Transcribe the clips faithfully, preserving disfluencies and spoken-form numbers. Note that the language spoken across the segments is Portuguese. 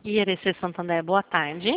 I R C Santander, boa tarde.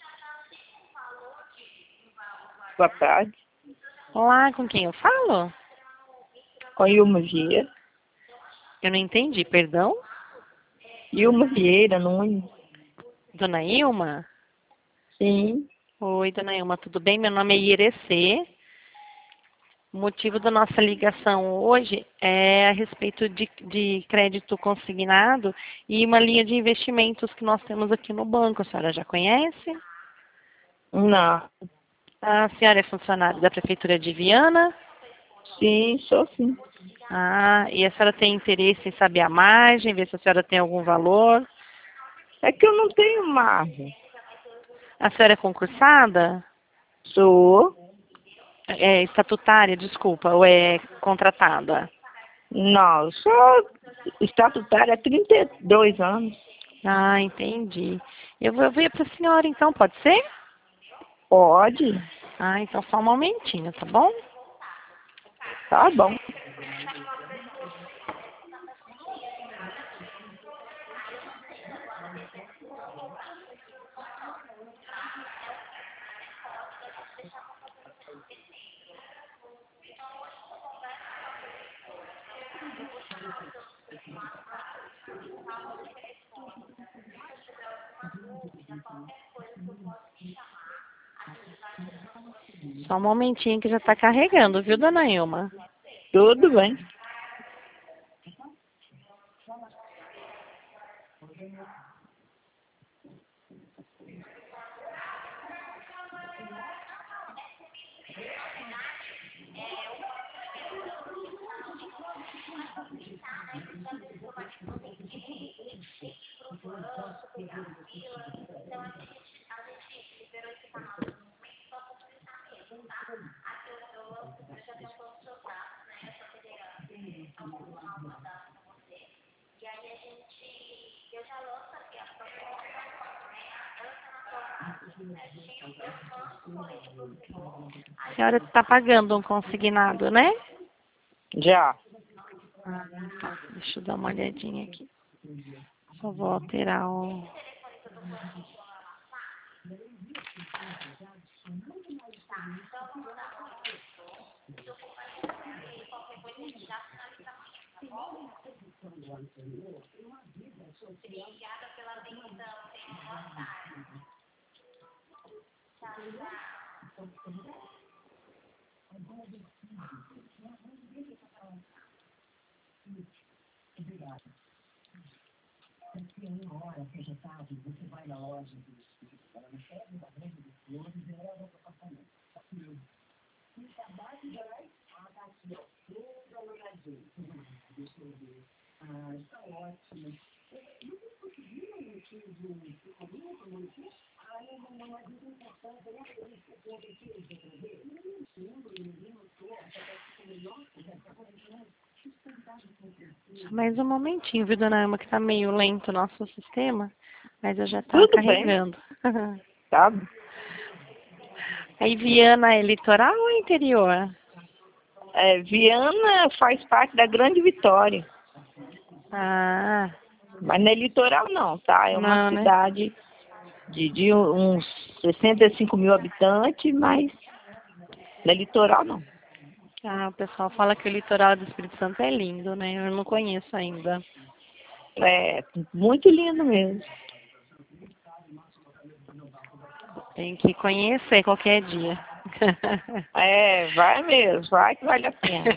Boa tarde. Olá, com quem eu falo? Com Ilma Vieira. Eu não entendi, perdão? Ilma Vieira Nunes. Dona Ilma? Sim. Oi, Dona Ilma, tudo bem? Meu nome é Irecê. O motivo da nossa ligação hoje é a respeito de, de crédito consignado e uma linha de investimentos que nós temos aqui no banco. A senhora já conhece? Não. A senhora é funcionária da Prefeitura de Viana? Sim, sou sim. Ah, e a senhora tem interesse em saber a margem, ver se a senhora tem algum valor? É que eu não tenho margem. A senhora é concursada? Sou. É estatutária, desculpa, ou é contratada? Não, sou estatutária há trinta e dois anos. Ah, entendi. Eu vou ver para a senhora então, pode ser? Pode. Ah, então só um momentinho, tá bom? Tá bom. Só um momentinho que já está carregando, viu, dona Ilma? Tudo bem. A senhora está pagando um consignado, né? Já. Ah, tá. Deixa eu dar uma olhadinha aqui. Só vou alterar o... Só mais um momentinho, viu, dona Ilma, que tá meio lento o nosso sistema, mas eu já tá Tudo bem. carregando. Tá bom. Aí Viana é litoral ou interior? É, Viana faz parte da Grande Vitória. Ah, Mas não é litoral não, tá? É uma não, né? cidade de, de uns sessenta e cinco mil habitantes, mas não é litoral não. Ah, o pessoal fala que o litoral do Espírito Santo é lindo, né? Eu não conheço ainda. É muito lindo mesmo. Tem que conhecer qualquer dia. É, vai mesmo, vai que vale a pena.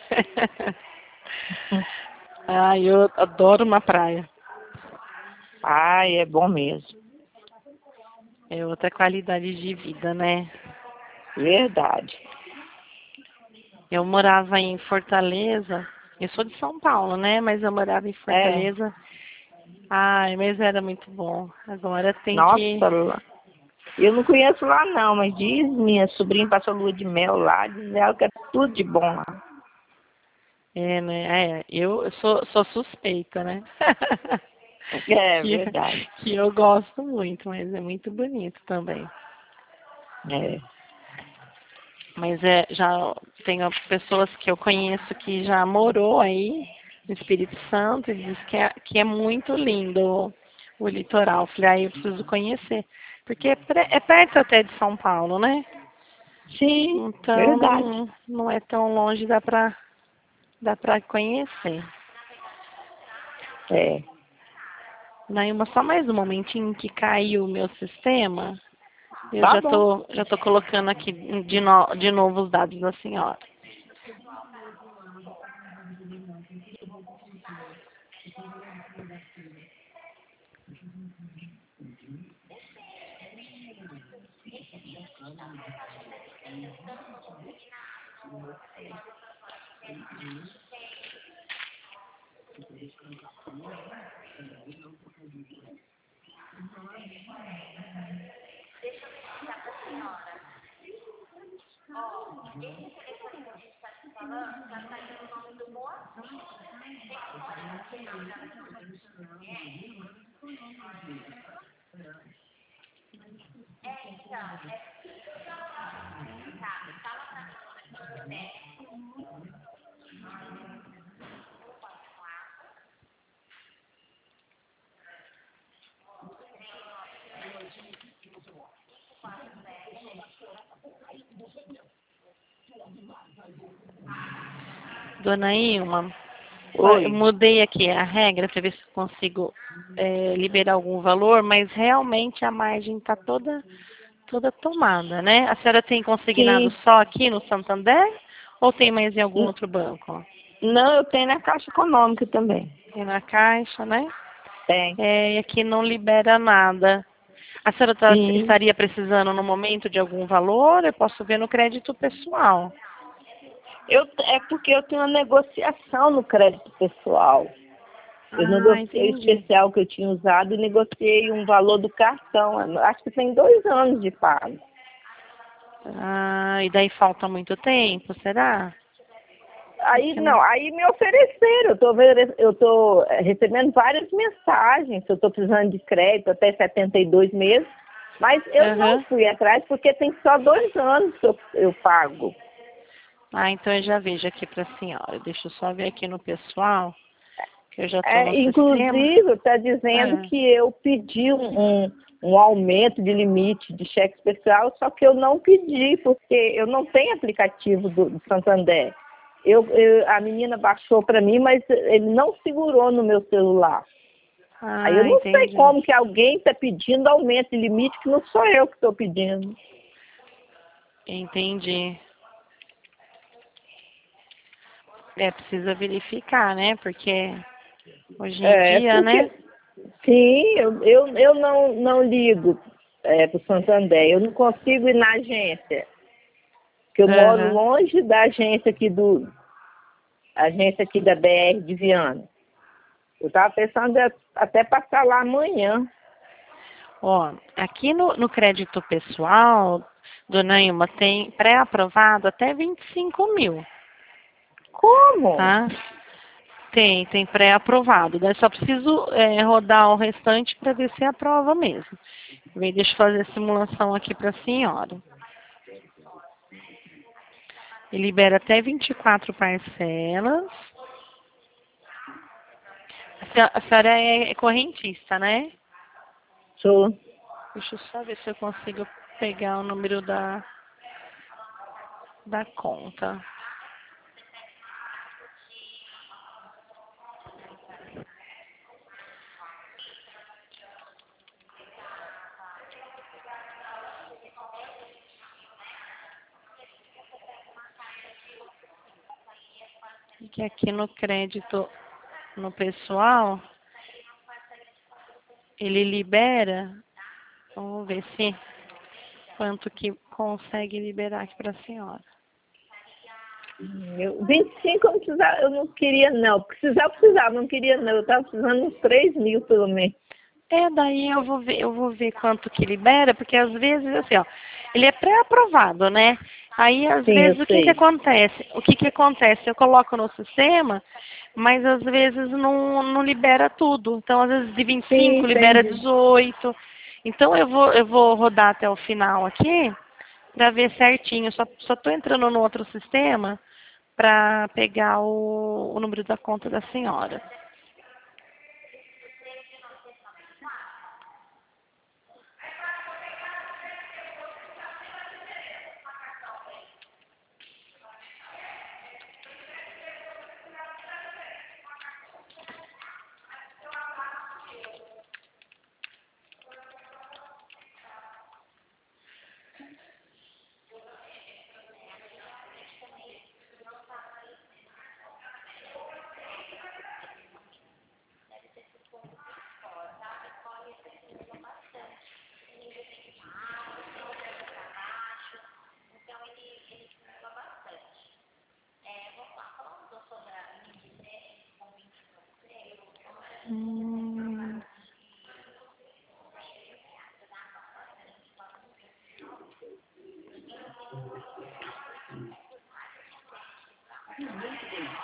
Ai, eu adoro uma praia. Ai, é bom mesmo. É outra qualidade de vida, né? Verdade. Eu morava em Fortaleza. Eu sou de São Paulo, né? Mas eu morava em É, Fortaleza. Ai, mas era muito bom. Agora tem que... nossa, lá. Eu não conheço lá não, mas diz minha sobrinha passou lua de mel lá, diz ela que é tudo de bom lá. É, né? É, eu sou, sou suspeita, né? É que, verdade. que eu gosto muito, mas é muito bonito também. É. Mas é, já tenho pessoas que eu conheço que já morou aí no Espírito Santo e diz que é, que é muito lindo o litoral. Falei, aí eu preciso conhecer. Porque é, pre- é perto até de São Paulo, né? Sim, Então verdade. não, não é tão longe, dá pra, dá pra conhecer. É. Naima, só mais um momentinho que caiu o meu sistema. Eu Tá já bom. tô, já tô colocando aqui de, no, de novo os dados da senhora. Dona Ilma, ó, eu Oi. mudei aqui a regra para ver se eu consigo é, liberar algum valor, mas realmente a margem está toda, toda tomada, né? A senhora tem consignado Sim. só aqui no Santander ou tem mais em algum N- outro banco? Não, eu tenho na Caixa Econômica também. Tem na Caixa, né? Tem. É, e aqui não libera nada. A senhora tá- Sim. estaria precisando no momento de algum valor? Eu posso ver no crédito pessoal. Eu, é porque eu tenho uma negociação no crédito pessoal. Eu Ah, negociei o entendi. especial que eu tinha usado e negociei um valor do cartão. Acho que tem dois anos de pago. Ah, e daí falta muito tempo, será? Aí Porque não. não, aí me ofereceram. Eu tô, vere- eu tô eh, recebendo várias mensagens se eu estou precisando de crédito até setenta e dois meses, mas eu não Aham. fui atrás porque tem só dois anos que eu, eu pago. Ah, então eu já vejo aqui para a senhora. Deixa eu só ver aqui no pessoal, que eu já estou no É, sistema. inclusive, está dizendo Ah, que eu pedi um, um, um aumento de limite de cheque especial, só que eu não pedi, porque eu não tenho aplicativo do, do Santander. Eu, eu- a menina baixou para mim, mas ele não segurou no meu celular. Aí eu ah, não sei entendi. como que alguém está pedindo aumento de limite, que não sou eu que estou pedindo. Entendi. É, precisa verificar, né? Porque hoje em É, dia, porque, né? sim, eu, eu, eu não, não ligo é, para o Santander, eu não consigo ir na agência, que eu moro Aham. longe da agência aqui do, agência aqui da B R de Viana. Eu estava pensando em até passar lá amanhã. Ó, aqui no, no crédito pessoal, dona Ilma, tem pré-aprovado até vinte e cinco mil, Como? tá? Tem, tem pré-aprovado. Daí só preciso é, rodar o restante para ver se aprova mesmo. Vem, deixa eu fazer a simulação aqui para a senhora. E libera até vinte e quatro parcelas. A senhora, a senhora é, é correntista, né? Sou. Deixa eu só ver se eu consigo pegar o número da, da conta. Que aqui no crédito, no pessoal, ele libera. Vamos ver se quanto que consegue liberar aqui para a senhora. Eu, vinte e cinco eu não, precisava, eu não queria não. Precisar, precisava, não queria não. Eu estava precisando uns três mil pelo menos. É, daí eu vou ver, eu vou ver quanto que libera, porque às vezes, assim, ó, ele é pré-aprovado, né? Aí, às Sim, eu vezes, o que que sei. acontece? O que que acontece? Eu coloco no sistema, mas às vezes não, não libera tudo. Então, às vezes de vinte e Sim, cinco libera entendi. dezoito. Então, eu vou, eu vou rodar até o final aqui para ver certinho. Só, só tô entrando no outro sistema para pegar o, o número da conta da senhora.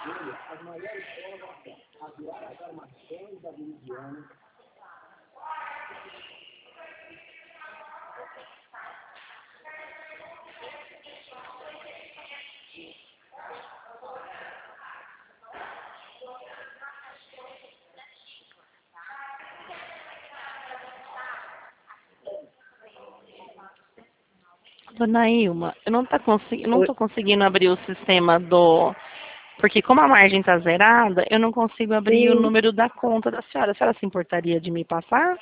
Dona Ilma, eu não, tá consegui... não tô conseguindo abrir o sistema do... Porque como a margem está zerada, eu não consigo abrir o Sim. número da conta da senhora. A senhora se importaria de me passar?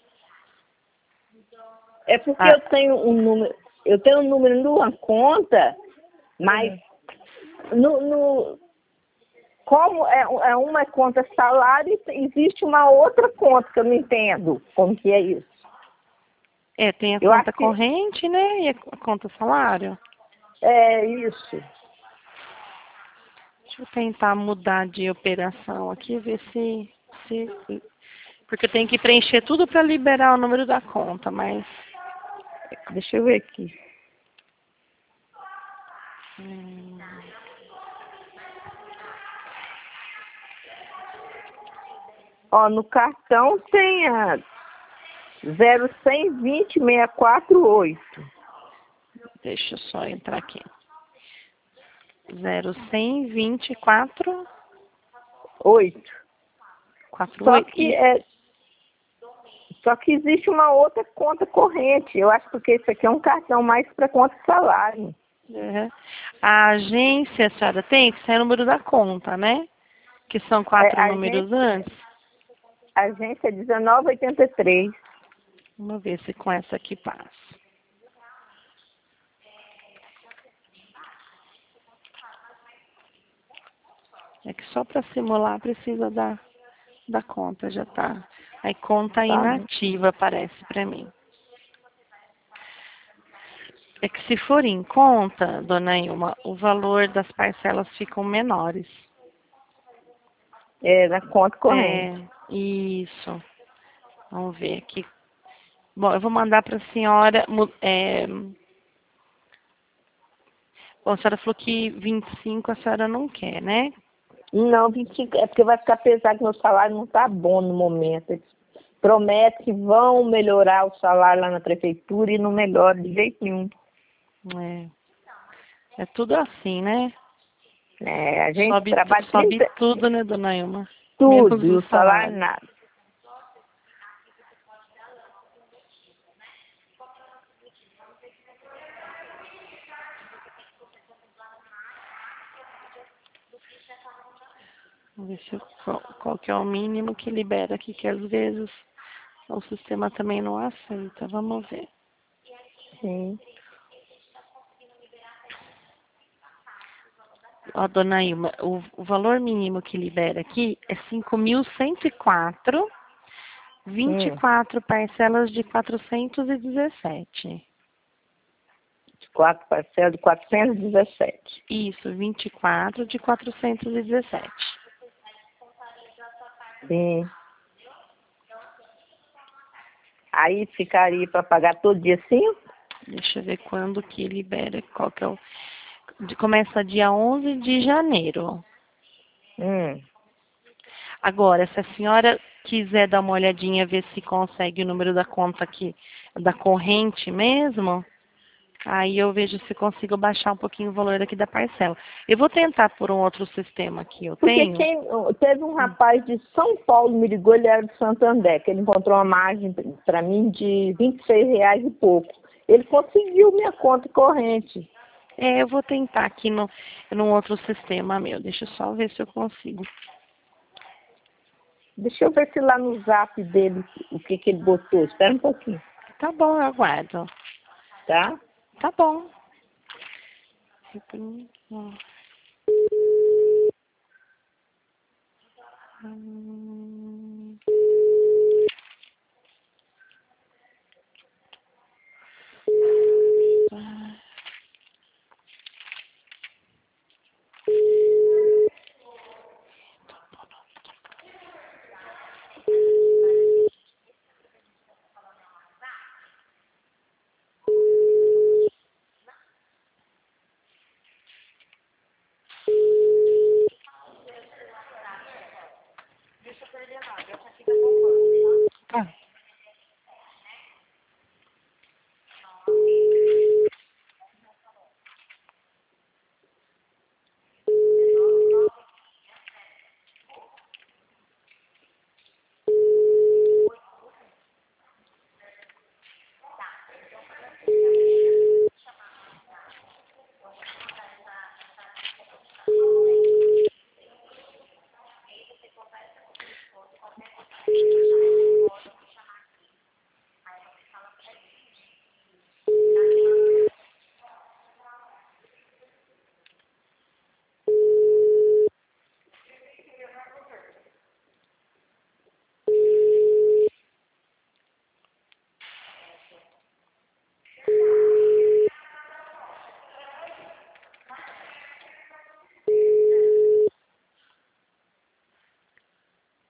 É porque Ah, eu tenho um número, eu tenho um número numa conta, mas no, no, como é, é uma conta salário, existe uma outra conta que eu não entendo como que é isso. é, tem a Eu conta acho que corrente, né? E a conta salário. é isso. Deixa eu tentar mudar de operação aqui, ver se... se... Porque eu tenho que preencher tudo para liberar o número da conta, mas... Deixa eu ver aqui. Hum... Ó, no cartão tem a zero cem vinte sessenta e quatro oito. Deixa eu só entrar aqui. zero cem vinte e quatro oito. quarenta e Só oito. que E, é só que existe uma outra conta corrente. Eu acho porque isso aqui é um cartão mais para conta de salário. uhum. A agência, a senhora tem que ser o número da conta, né? Que são É, quatro a números agência, antes. a agência é dezenove oitenta e três. Vamos ver se com essa aqui passa. É que só para simular precisa da, da conta, já tá. Aí conta Tá bom. inativa aparece para mim. É que se for em conta, dona Ilma, o valor das parcelas ficam menores. É, na conta corrente. É, isso. Vamos ver aqui. Bom, eu vou mandar para a senhora. mu- É, bom, a senhora falou que vinte e cinco a senhora não quer, né? Não, vinte e cinco, é porque vai ficar pesado que meu salário não está bom no momento. Eles prometem que vão melhorar o salário lá na prefeitura e não melhora de jeito nenhum. É, é tudo assim, né? É, a gente Sobe, tu- trabalha sobe trinta, tudo, né, dona Ilma? Menos tudo e o o salário salário. nada. Vamos ver se eu- qual, qual que é o mínimo que libera aqui, que às vezes o sistema também não aceita. Vamos ver. Sim. Ó, dona Ilma, o, o valor mínimo que libera aqui é cinco mil cento e quatro, vinte e Hum, quatro parcelas de quatrocentos e dezessete. quatro parcelas de quatrocentos e dezessete. Isso, vinte e quatro de quatrocentos e dezessete. Sim. Aí ficaria para pagar todo dia cinco? Deixa eu ver quando que libera, qual que é o... de- Começa dia onze de janeiro. Hum. Agora, se a senhora quiser dar uma olhadinha, ver se consegue o número da conta aqui, da corrente mesmo, aí eu vejo se consigo baixar um pouquinho o valor aqui da parcela. Eu vou tentar por um outro sistema que eu Porque tenho. quem, teve um rapaz de São Paulo me ligou, ele era de Santander, que ele encontrou uma margem para mim de vinte e seis reais e pouco. Ele conseguiu minha conta corrente. É, eu vou tentar aqui no, num outro sistema meu. Deixa eu só ver se eu consigo. Deixa eu ver se lá no zap dele, o que, que ele botou. Espera um pouquinho, Tá bom, eu aguardo. tá? Tá bom. Hum.